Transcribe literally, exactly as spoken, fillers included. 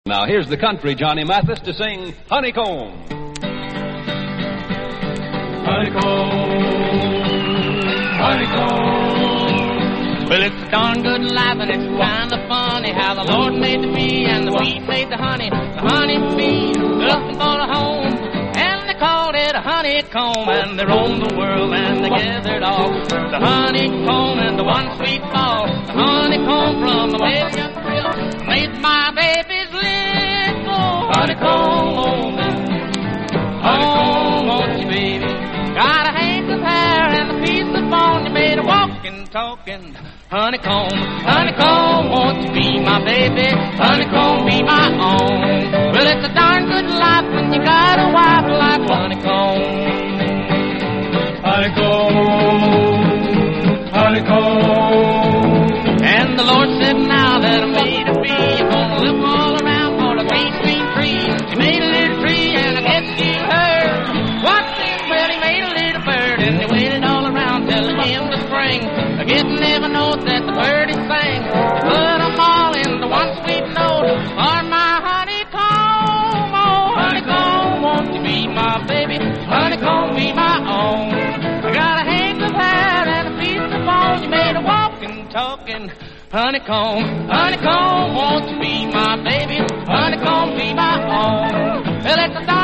Now here's the country Johnny Mathis to sing Honeycomb. Honeycomb, honeycomb. Well, it's a darn good life and it's kind of funny how the Lord made the bee and the bee made the honey. The honey bee looking for a home, and they called it a honeycomb, and they roamed the world and they gathered all the honeycomb and the one sweet ball. The honeycomb from a very young thrill made my baby's little honeycomb. Honeycomb, won't you, baby? Got a hank of hair and a piece of bone. You made a walking, talking honeycomb. Honeycomb, won't you be my baby? Honeycomb, be my own. Well, it's a darn good life when you got a wife like honeycomb. Honeycomb, honeycomb. And the Lord said, now that I made a bee, you're gonna live all around for the green, green tree. You made a little tree and I guess you heard what then? Well, he made a little bird and he waited all around till it came to spring. I getting every note that the bird he sang. Put them all in the one sweet note for my honeycomb. Oh, honeycomb, won't you be my baby? Honeycomb, be my own. I got a hank of hair and a piece of bone. You made a walking, talking honeycomb. Honeycomb, won't you be my baby? Honeycomb, be my own. Well, it's a